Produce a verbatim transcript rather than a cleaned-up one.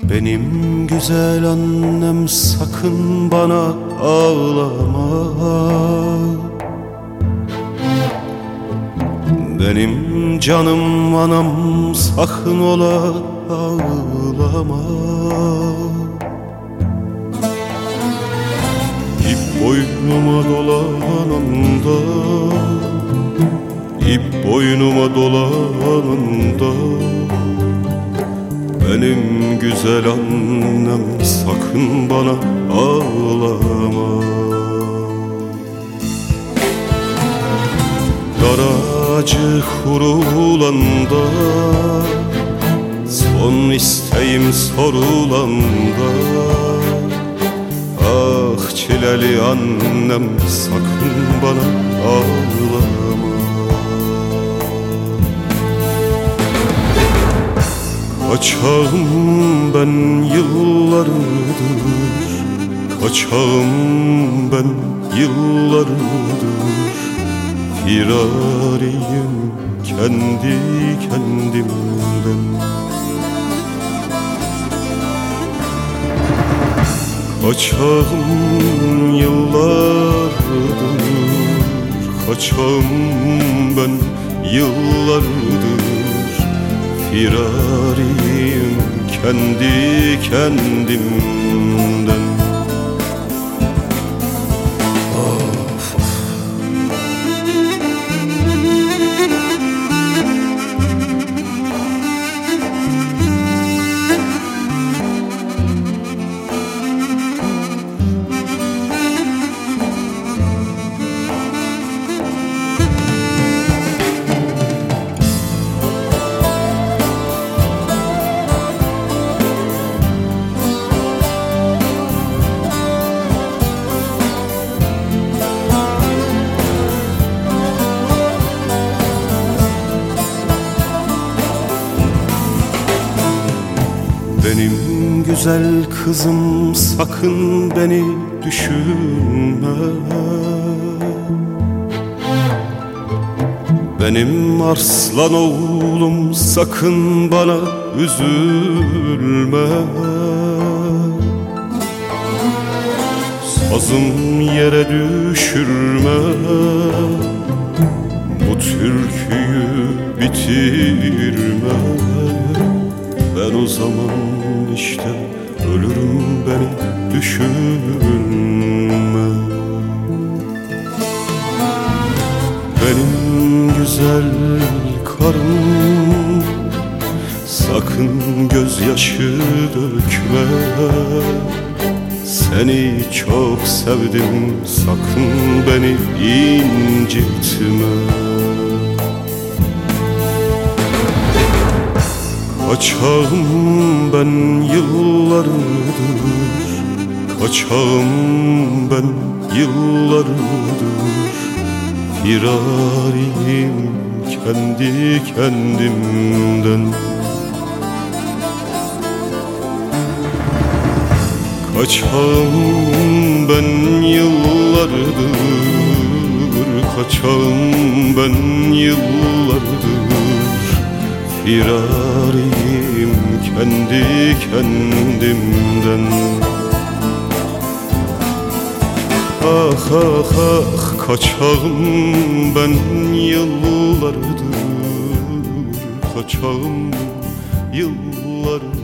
Benim güzel annem sakın bana ağlama. Benim canım anam sakın ola ağlama. İp boynuma dolananda, ip boynuma dolananda, benim güzel annem sakın bana ağlama. Daracık vurulanda, son isteğim sorulanda, ah çileli annem sakın bana ağlama. Kaçağım ben yıllardır, kaçağım ben yıllardır, firariyim kendi kendimden. Kaçağım yıllardır, kaçağım ben yıllardır, firariyim kendi kendimden. Of, of. Benim güzel kızım sakın beni düşünme. Benim arslan oğlum sakın bana üzülme. Sazım yere düşürme, bu türküyü bitirme. Ben o zaman işte ölürüm, beni düşünme. Benim güzel karım sakın gözyaşı dökme. Seni çok sevdim, sakın beni incitme. Kaçağım ben yıllardır, kaçağım ben yıllardır, firariyim kendi kendimden. Kaçağım ben yıllardır, kaçağım ben yıllardır, firariyim kendi kendimden. Ah ah ah kaçağım ben yıllardır, kaçağım yıllardır,